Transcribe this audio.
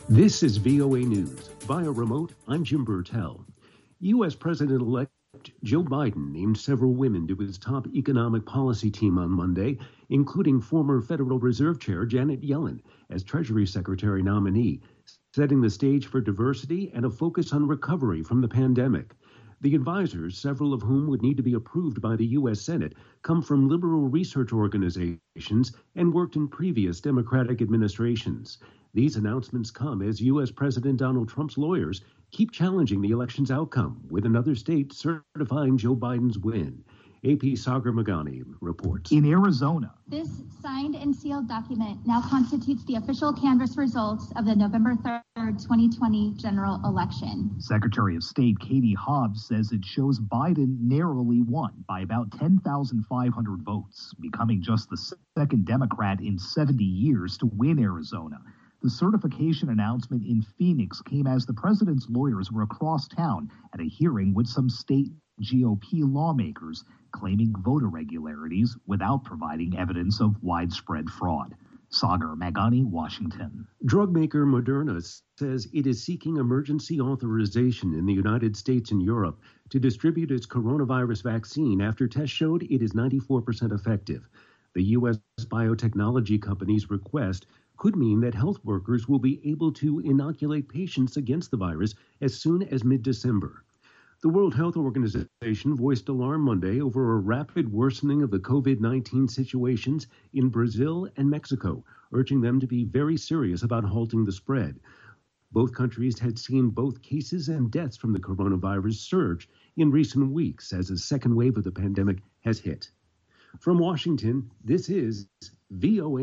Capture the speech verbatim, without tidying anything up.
This is V O A News. Via remote, I'm Jim Burtell. U S. President-elect Joe Biden named several women to his top economic policy team on Monday, including former Federal Reserve Chair Janet Yellen as Treasury Secretary nominee, setting the stage for diversity and a focus on recovery from the pandemic. The advisors, several of whom would need to be approved by the U S. Senate, come from liberal research organizations and worked in previous Democratic administrations. These announcements come as U S. President Donald Trump's lawyers keep challenging the election's outcome, with another state certifying Joe Biden's win. A P Sagar Magani reports. In Arizona, this signed and sealed document now constitutes the official canvass results of the November third, twenty twenty general election. Secretary of State Katie Hobbs says it shows Biden narrowly won by about ten thousand five hundred votes, becoming just the second Democrat in seventy years to win Arizona. The certification announcement in Phoenix came as the president's lawyers were across town at a hearing with some state G O P lawmakers claiming voter irregularities without providing evidence of widespread fraud. Sagar Magani, Washington. Drug maker Moderna says it is seeking emergency authorization in the United States and Europe to distribute its coronavirus vaccine after tests showed it is ninety-four percent effective. The U S biotechnology company's request could mean that health workers will be able to inoculate patients against the virus as soon as mid-December. The World Health Organization voiced alarm Monday over a rapid worsening of the COVID nineteen situations in Brazil and Mexico, urging them to be very serious about halting the spread. Both countries had seen both cases and deaths from the coronavirus surge in recent weeks as a second wave of the pandemic has hit. From Washington, this is V O A.